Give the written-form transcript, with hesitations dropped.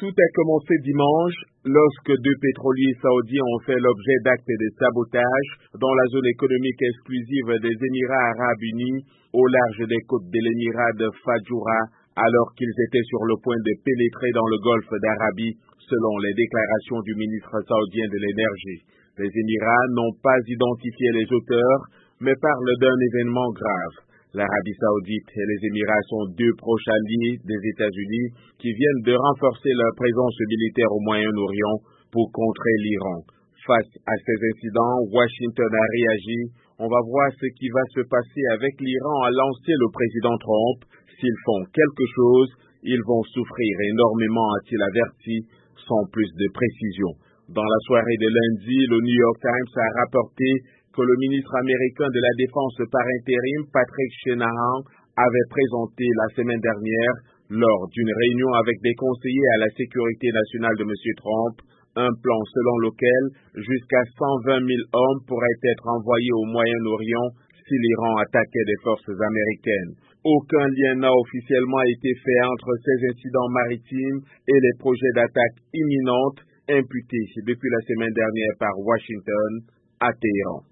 Tout a commencé dimanche lorsque deux pétroliers saoudiens ont fait l'objet d'actes de sabotage dans la zone économique exclusive des Émirats arabes unis au large des côtes de l'émirat de Fadjoura alors qu'ils étaient sur le point de pénétrer dans le golfe d'Arabie selon les déclarations du ministre saoudien de l'énergie. Les Émirats n'ont pas identifié les auteurs mais parlent d'un événement grave. L'Arabie saoudite et les Émirats sont deux proches alliés des États-Unis qui viennent de renforcer leur présence militaire au Moyen-Orient pour contrer l'Iran. Face à ces incidents, Washington a réagi. On va voir ce qui va se passer avec l'Iran, a lancé le président Trump. S'ils font quelque chose, ils vont souffrir énormément, a-t-il averti, sans plus de précision. Dans la soirée de lundi, le New York Times a rapporté que le ministre américain de la Défense par intérim, Patrick Shanahan, avait présenté la semaine dernière, lors d'une réunion avec des conseillers à la sécurité nationale de M. Trump, un plan selon lequel jusqu'à 120 000 hommes pourraient être envoyés au Moyen-Orient si l'Iran attaquait des forces américaines. Aucun lien n'a officiellement été fait entre ces incidents maritimes et les projets d'attaque imminentes imputés depuis la semaine dernière par Washington à Téhéran.